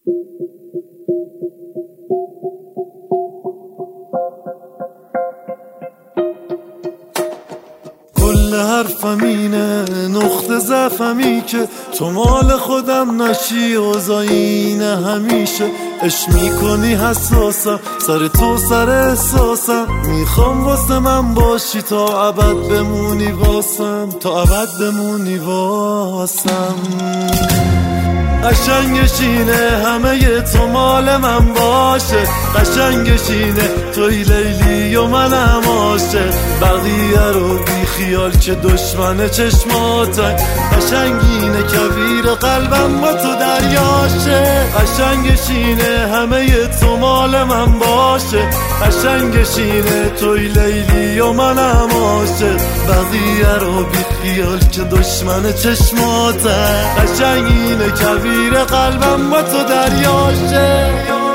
کل حرفم اینه، نقطه ضعفمی که تو مال خودم نشی، اوضاع اینه همیشه. عشق میکنی حساسم، سر تو سر احساسم، میخوام واسه من باشی تا ابد بمونی واسم، تا ابد بمونی واسم. قشنگش اینه همه تو مال من باشه، قشنگش اینه توی لیلی و منم عاشق، بقیه رو بی خیال که دشمن چشماتن. قشنگینه کویر قلبم با تو دریاشه، قشنگش اینه همه تو مال من باشه، قشنگش اینه توی لیلی و منم عاشق، بقیه رو بی خیال که دشمن چشماتن. قشنگینه کویر قلبم با تو دریاشه.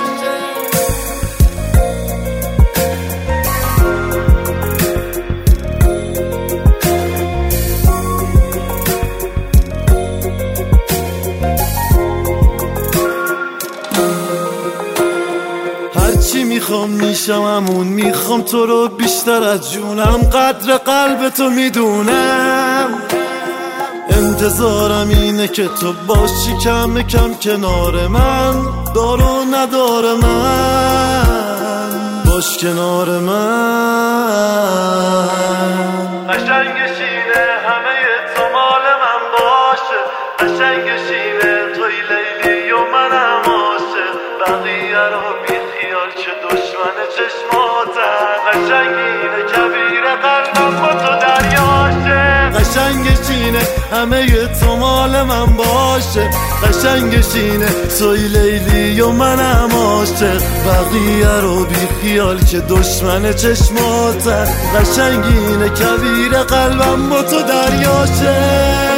هرچی میخوام میشم همون، میخوام تو رو بیشتر از جونم، قدر قلب تو میدونم. انتظارم اینه که تو باشی کم کم کنار من، دار و ندار من، باش کنار من. قشنگش اینه همه تو مال من باشه، قشنگش اینه توی لیلی و منم عاشق، بقیه رو بی خیال که دشمن چشماتن. قشنگینه کویر قلبم با تو دریاشه، قشنگش اینه همه تو مال من باشه، قشنگش اینه توی لیلی و منم عاشق، بقیه رو بی خیال که دشمن چشماتن. قشنگینه کویر قلبم با تو دریاشه.